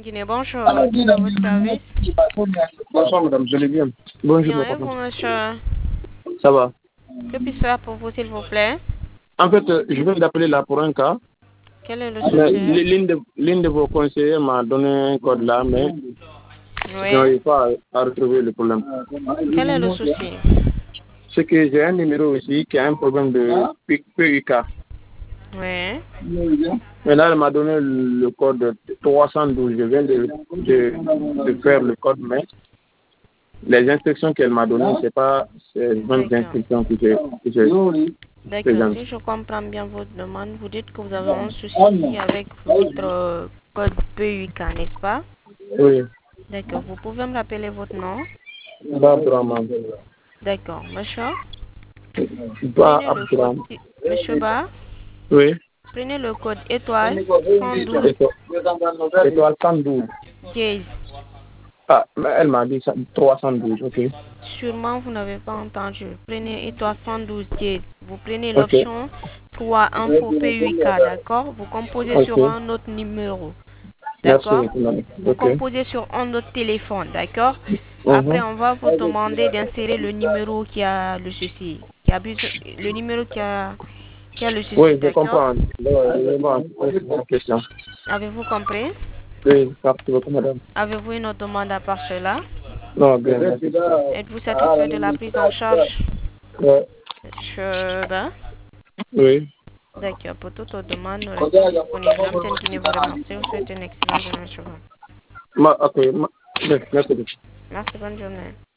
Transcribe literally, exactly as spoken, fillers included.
Guinée, bonjour. À votre service. Bonsoir madame, je l'ai bien. Bonjour. Bien, et vous, monsieur? Ça va. Que puis-je faire pour vous, s'il vous plaît? En fait, euh, je viens d'appeler là pour un cas. Quel est le Mais sujet? L'une de, l'une de vos conseillers m'a donné un code là, mais je Oui. n'arrive pas à, à retrouver le problème. Quel est le souci? C'est que j'ai un numéro ici qui a un problème de P U K. Oui. Mais là, elle m'a donné le code trois cent douze. Je viens de, de, de faire le code, mais les instructions qu'elle m'a données, c'est pas ces mêmes D'accord. instructions que j'ai que j'ai D'accord. présentes. Si je comprends bien votre demande, vous dites que vous avez un souci avec votre euh, code P U K, n'est-ce pas? Oui. D'accord. Vous pouvez me rappeler votre nom? Ba Abdourahmane. D'accord. Monsieur? Ba Prenez le code. Abdourahmane. Monsieur Ba? Oui. Prenez le code étoile cent douze Étoile, étoile cent douze. dièse. Ah, mais elle m'a dit ça, trois cent douze, ok. Sûrement, vous n'avez pas entendu. Prenez étoile cent douze dièse. Vous prenez Ok. l'option trois info P U K, d'accord? Vous composez Ok. sur un autre numéro, Merci d'accord? beaucoup, madame. Vous Ok. composez sur un autre téléphone, d'accord? Après, Mhm. on va vous demander d'insérer le numéro qui a le souci, qui a besoin, le numéro qui a, qui a le souci, Oui, je d'accord? comprends. Ouais, bon, c'est une question. Avez-vous compris? Oui, merci beaucoup, madame. Avez-vous une autre demande à part cela? Non, bien, merci. Êtes-vous satisfait de la prise en charge? Ouais. Je... ben, Oui. D'accord, pour toute autre demande, nous restons disponibles. L'homme Guinée vous remercie. Vous souhaite une excellente journée, monsieur. Ma, ok, ma, merci beaucoup. Merci, bonne journée.